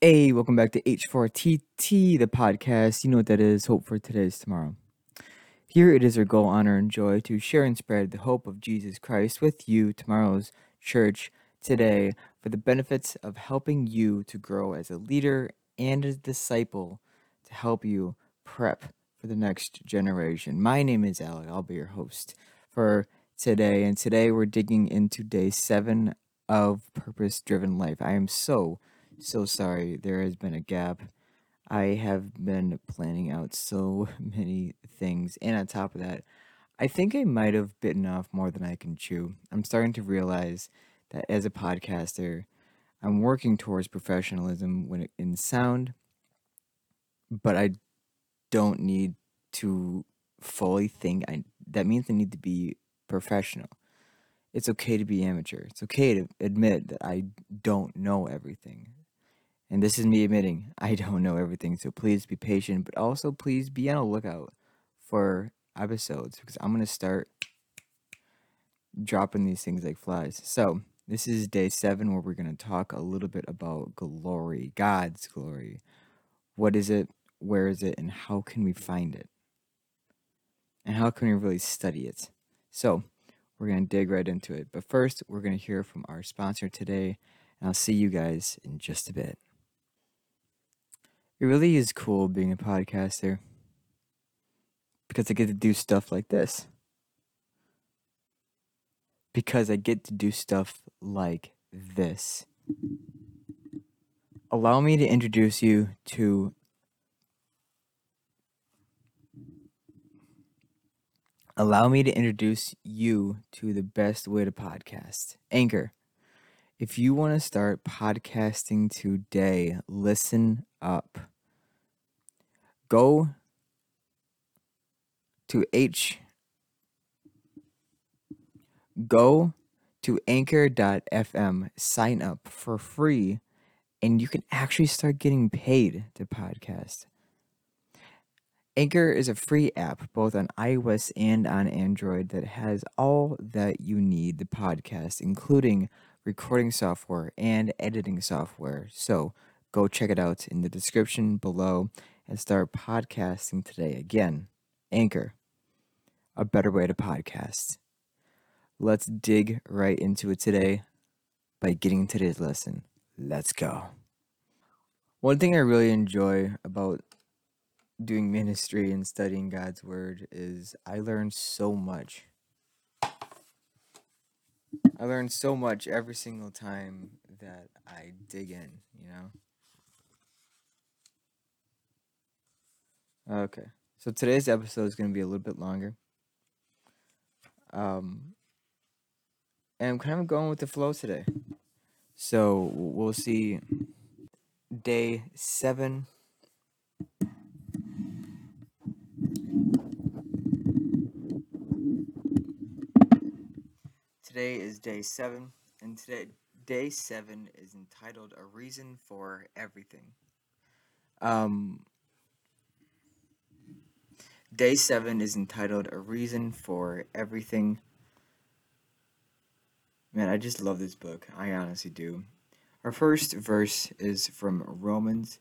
Hey, welcome back to H4TT, the podcast. You know what that is. Hope for today's tomorrow. Here it is our goal, honor, and joy to share and spread the hope of Jesus Christ with you, tomorrow's church, today, for the benefits of helping you to grow as a leader and a disciple to help you prep for the next generation. My name is Alec. I'll be your host for today. And today we're digging into day 7 of Purpose Driven Life. I am so sorry there has been a gap. I have been planning out so many things, and on top of that, I think I might have bitten off more than I can chew. I'm starting to realize that as a podcaster, I'm working towards professionalism in sound, but I don't need to fully think. That means I need to be professional. It's okay to be amateur. It's okay to admit that I don't know everything. And this is me admitting I don't know everything, so please be patient, but also please be on a lookout for episodes because I'm going to start dropping these things like flies. So, this is day 7 where we're going to talk a little bit about glory, God's glory. What is it? Where is it? And how can we find it? And how can we really study it? So, we're going to dig right into it. But first, we're going to hear from our sponsor today, and I'll see you guys in just a bit. It really is cool being a podcaster because I get to do stuff like this. Because I get to do stuff like this. Allow me to introduce you to the best way to podcast. Anchor. If you want to start podcasting today, listen up. Go to anchor.fm, sign up for free, and you can actually start getting paid to podcast. Anchor is a free app both on iOS and on Android that has all that you need to podcast, including recording software and editing software. So go check it out in the description below and start podcasting today. Again, Anchor, a better way to podcast. Let's dig right into it today by getting today's lesson. Let's go. One thing I really enjoy about doing ministry and studying God's word is I learn so much. I learn so much every single time that I dig in, you know? Okay. So today's episode is going to be a little bit longer. And I'm kind of going with the flow today. So we'll see day 7. Today is day 7, and day 7 is entitled A Reason for Everything. Day 7 is entitled A Reason for Everything. Man, I just love this book. I honestly do. Our first verse is from Romans.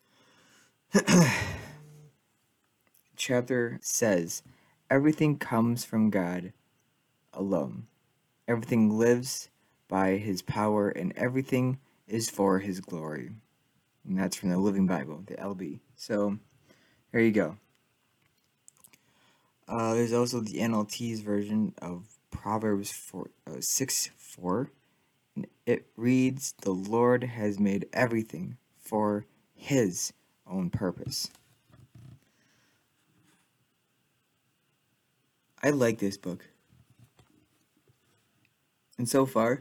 Chapter says, everything comes from God alone. Everything lives by his power, and everything is for his glory. And that's from the Living Bible, the LB. So, here you go. There's also the NLT's version of Proverbs 6:4. And it reads, the Lord has made everything for his own purpose. I like this book. And so far,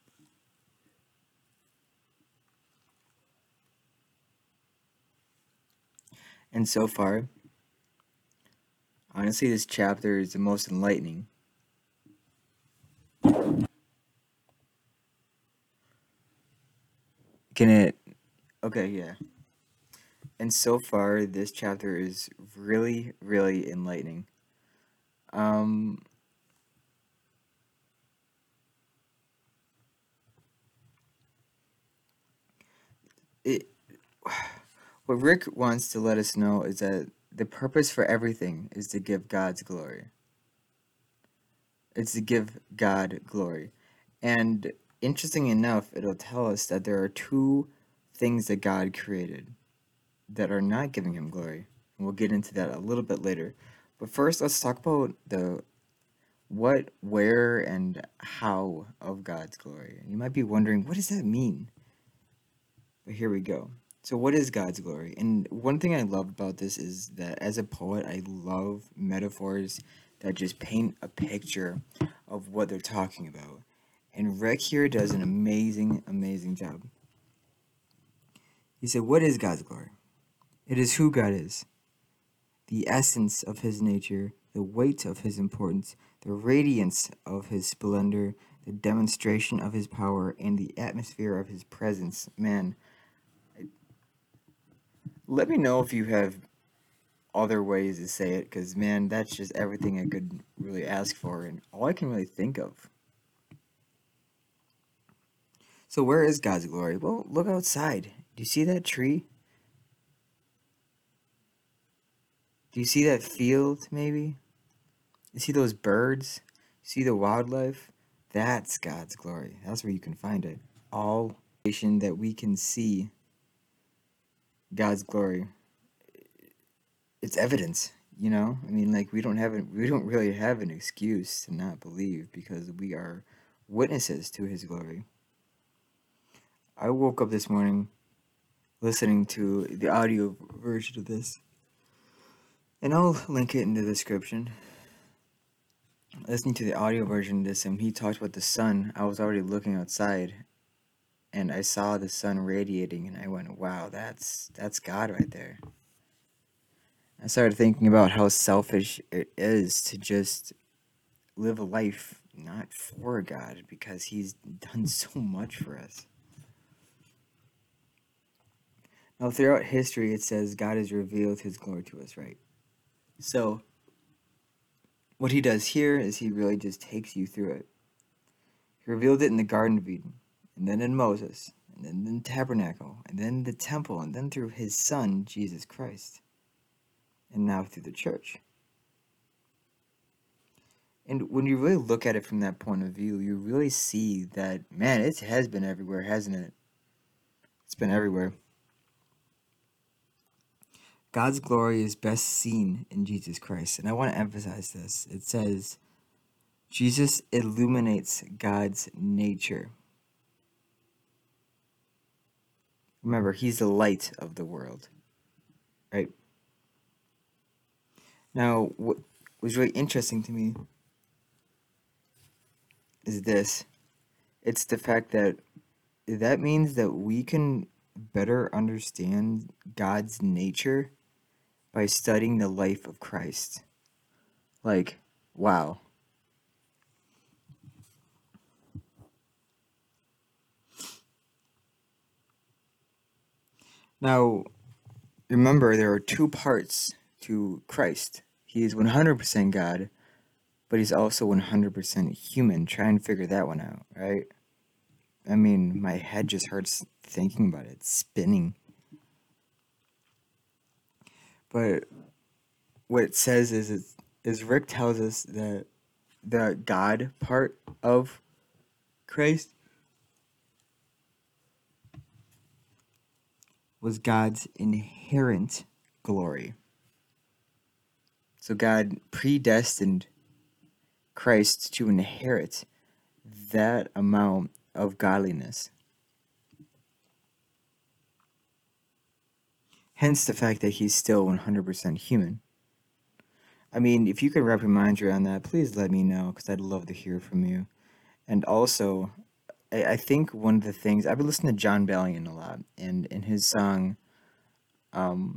honestly, this chapter is the most enlightening. Okay, yeah. And so far, this chapter is really, really enlightening. What Rick wants to let us know is that the purpose for everything is to give God's glory. It's to give God glory. And interesting enough, it'll tell us that there are two things that God created that are not giving him glory. And we'll get into that a little bit later. But first, let's talk about the what, where, and how of God's glory. And you might be wondering, what does that mean? But here we go. So, what is God's glory? And one thing I love about this is that as a poet, I love metaphors that just paint a picture of what they're talking about. And Rick here does an amazing, amazing job. He said, what is God's glory? It is who God is, the essence of his nature, the weight of his importance, the radiance of his splendor, the demonstration of his power, and the atmosphere of his presence. Man, let me know if you have other ways to say it, because man, that's just everything I could really ask for and all I can really think of. So where is God's glory? Well, look outside. Do you see that tree? Do you see that field, maybe? You see those birds? You see the wildlife? That's God's glory. That's where you can find it. All creation that we can see God's glory. It's evidence, you know? I mean, like we don't really have an excuse to not believe because we are witnesses to his glory. I woke up this morning listening to the audio version of this, and I'll link it in the description. Listening to the audio version of this, and he talked about the sun. I was already looking outside, and I saw the sun radiating, and I went, "Wow, that's God right there." I started thinking about how selfish it is to just live a life not for God because He's done so much for us. Now, throughout history, it says God has revealed His glory to us, right? So, what He does here is He really just takes you through it. He revealed it in the Garden of Eden, and then in Moses, and then in the tabernacle, and then the temple, and then through His Son, Jesus Christ, and now through the church. And when you really look at it from that point of view, you really see that, man, it has been everywhere, hasn't it? It's been everywhere. God's glory is best seen in Jesus Christ. And I want to emphasize this. It says, Jesus illuminates God's nature. Remember, he's the light of the world, right? Now, what was really interesting to me is this. It's the fact that that means that we can better understand God's nature by studying the life of Christ. Like, wow. Now, remember, there are two parts to Christ. He is 100% God, but he's also 100% human. Try and figure that one out, right? I mean, my head just hurts thinking about it, spinning. But what it says is Rick tells us that the God part of Christ was God's inherent glory. So God predestined Christ to inherit that amount of godliness. Hence the fact that he's still 100% human. I mean, if you could wrap your mind around that, please let me know because I'd love to hear from you. And also, I think one of the things I've been listening to John Bellion a lot, and um,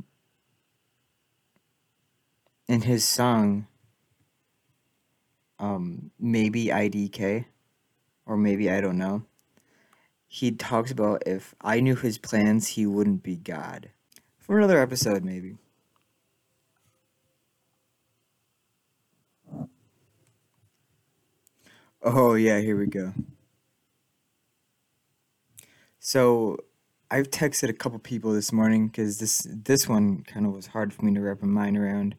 in his song, maybe IDK, or maybe I don't know. He talks about if I knew his plans, he wouldn't be God. For another episode, maybe. Oh yeah, here we go. So I've texted a couple people this morning because this one kind of was hard for me to wrap my mind around.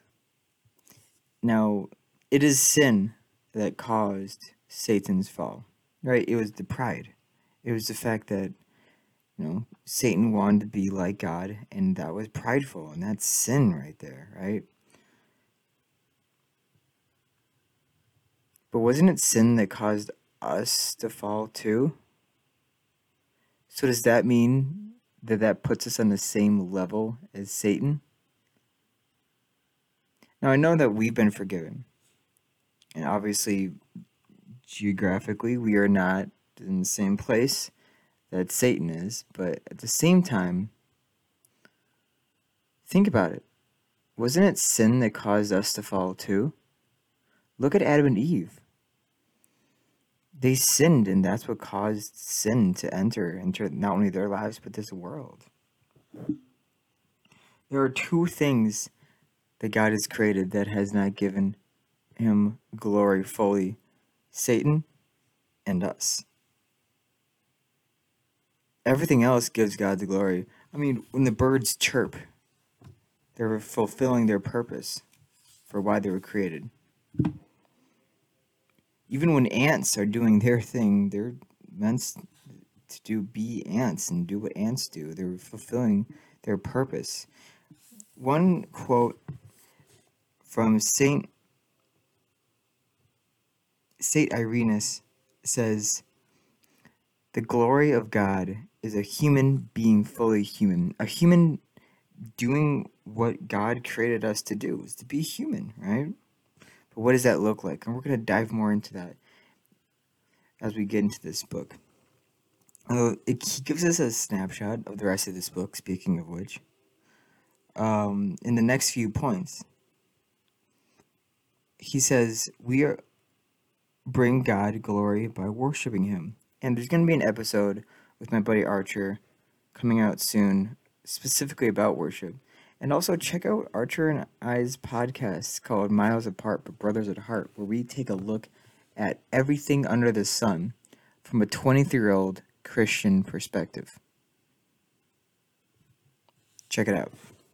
Now, it is sin that caused Satan's fall, right? It was the pride. It was the fact that, Satan wanted to be like God, and that was prideful, and that's sin right there, right? But wasn't it sin that caused us to fall too? So does that mean that that puts us on the same level as Satan? Now, I know that we've been forgiven, and obviously, geographically, we are not in the same place that Satan is, but at the same time, think about it. Wasn't it sin that caused us to fall too? Look at Adam and Eve. They sinned, and that's what caused sin to enter into not only their lives, but this world. There are two things that God has created that has not given him glory fully: Satan and us. Everything else gives God the glory. I mean, when the birds chirp, they're fulfilling their purpose for why they were created. Even when ants are doing their thing, they're meant to be ants and do what ants do. They're fulfilling their purpose. One quote from Saint Irenaeus says, "The glory of God is a human being fully human. A human doing what God created us to do, is to be human, right? But what does that look like?" And we're going to dive more into that as we get into this book. He gives us a snapshot of the rest of this book, speaking of which, in the next few points. He says, we bring God glory by worshiping him. And there's going to be an episode with my buddy Archer coming out soon, specifically about worship. And also check out Archer and I's podcast called Miles Apart but Brothers at Heart, where we take a look at everything under the sun from a 23-year-old Christian perspective. Check it out.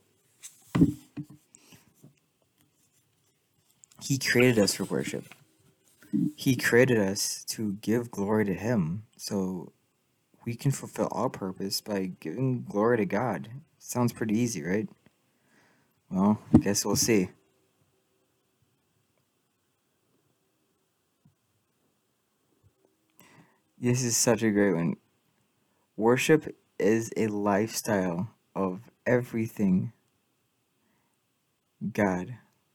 He created us for worship. He created us to give glory to him, so we can fulfill our purpose by giving glory to God. Sounds pretty easy, right? Well, I guess we'll see. This is such a great one. Worship is a lifestyle of everything God.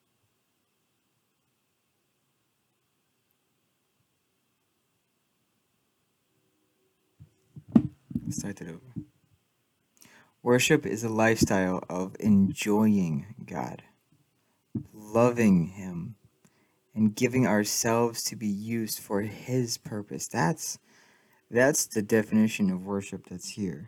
Let's start it over. Worship is a lifestyle of enjoying God, loving him, and giving ourselves to be used for his purpose. That's the definition of worship that's here.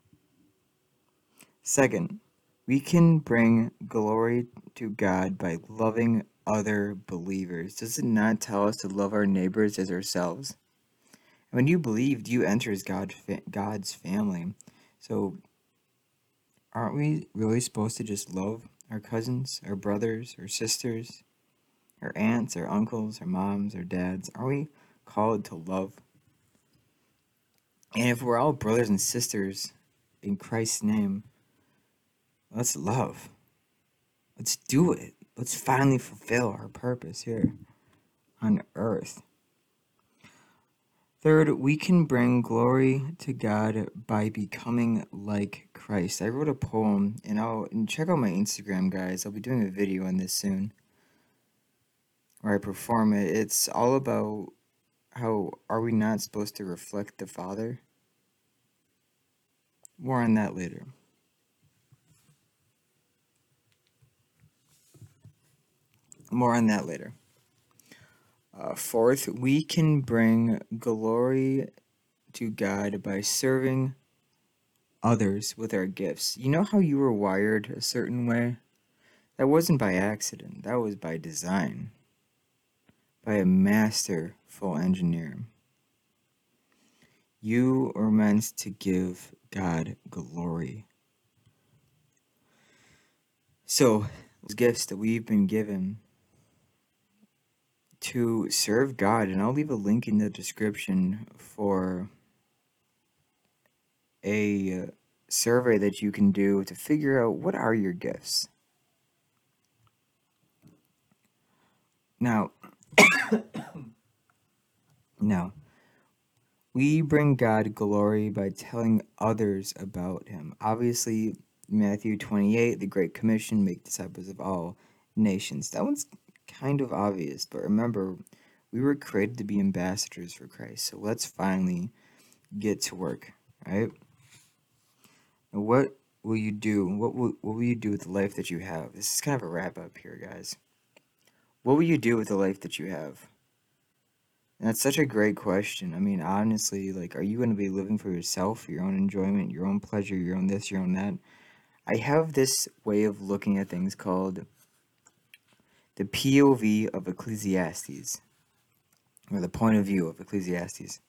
Second, we can bring glory to God by loving other believers. Does it not tell us to love our neighbors as ourselves? When you believe, you enter God's family. So aren't we really supposed to just love our cousins, our brothers, our sisters, our aunts, our uncles, our moms, our dads? Are we called to love? And if we're all brothers and sisters in Christ's name, let's love. Let's do it. Let's finally fulfill our purpose here on earth. Third, we can bring glory to God by becoming like Christ. I wrote a poem, and check out my Instagram, guys. I'll be doing a video on this soon where I perform it. It's all about how are we not supposed to reflect the Father? More on that later. Fourth, we can bring glory to God by serving others with our gifts. You know how you were wired a certain way? That wasn't by accident. That was by design. By a masterful engineer. You are meant to give God glory. So, those gifts that we've been given to serve God, and I'll leave a link in the description for a survey that you can do to figure out what are your gifts. Now, we bring God glory by telling others about Him. Obviously, Matthew 28, the Great Commission, make disciples of all nations. That one's kind of obvious, but remember, we were created to be ambassadors for Christ. So let's finally get to work, right? Now, what will you do? What will you do with the life that you have? This is kind of a wrap up here, guys. What will you do with the life that you have? And that's such a great question. I mean, honestly, like, are you going to be living for yourself, your own enjoyment, your own pleasure, your own this, your own that? I have this way of looking at things called the POV of Ecclesiastes, or the point of view of Ecclesiastes.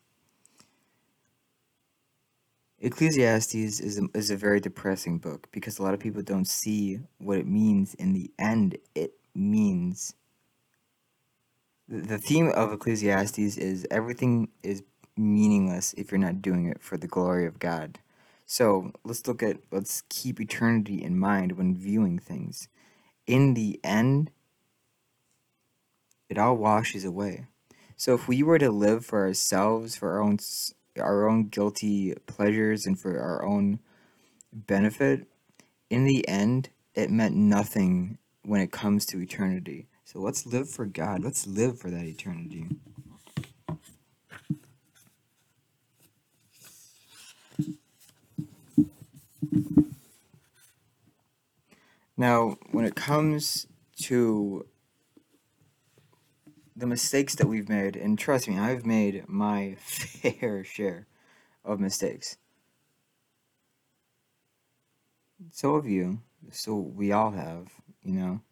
Ecclesiastes is a very depressing book because a lot of people don't see what it means in the end. It means the theme of Ecclesiastes is everything is meaningless if you're not doing it for the glory of God. So let's keep eternity in mind when viewing things. In the end, it all washes away. So if we were to live for ourselves, for our own guilty pleasures and for our own benefit, in the end, it meant nothing when it comes to eternity. So let's live for God. Let's live for that eternity. Now, when it comes to the mistakes that we've made, and trust me, I've made my fair share of mistakes. So have you. So we all have, you know.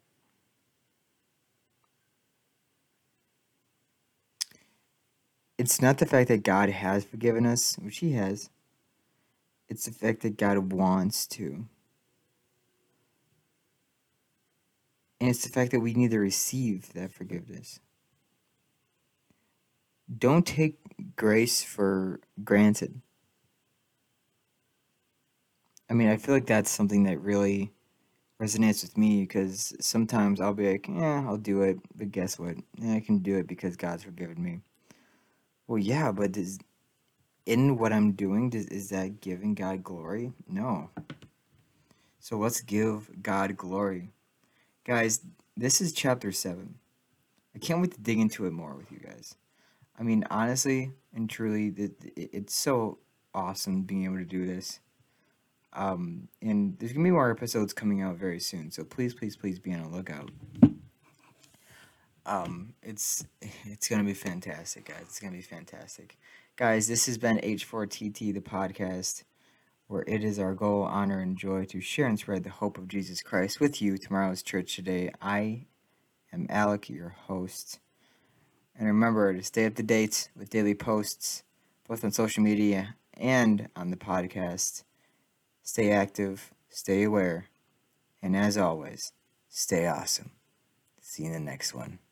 It's not the fact that God has forgiven us, which He has. It's the fact that God wants to. And it's the fact that we need to receive that forgiveness. Don't take grace for granted. I mean, I feel like that's something that really resonates with me because sometimes I'll be like, yeah, I'll do it, but guess what? Yeah, I can do it because God's forgiven me. Well, yeah, but in what I'm doing, is that giving God glory? No. So let's give God glory. Guys, this is chapter 7. I can't wait to dig into it more with you guys. I mean, honestly and truly, it's so awesome being able to do this. And there's gonna be more episodes coming out very soon, so please, please, please be on the lookout. It's gonna be fantastic, guys. It's gonna be fantastic, guys. This has been H4TT, the podcast, where it is our goal, honor, and joy to share and spread the hope of Jesus Christ with you. Tomorrow's church today. I am Alec, your host. And remember to stay up to date with daily posts, both on social media and on the podcast. Stay active, stay aware, and as always, stay awesome. See you in the next one.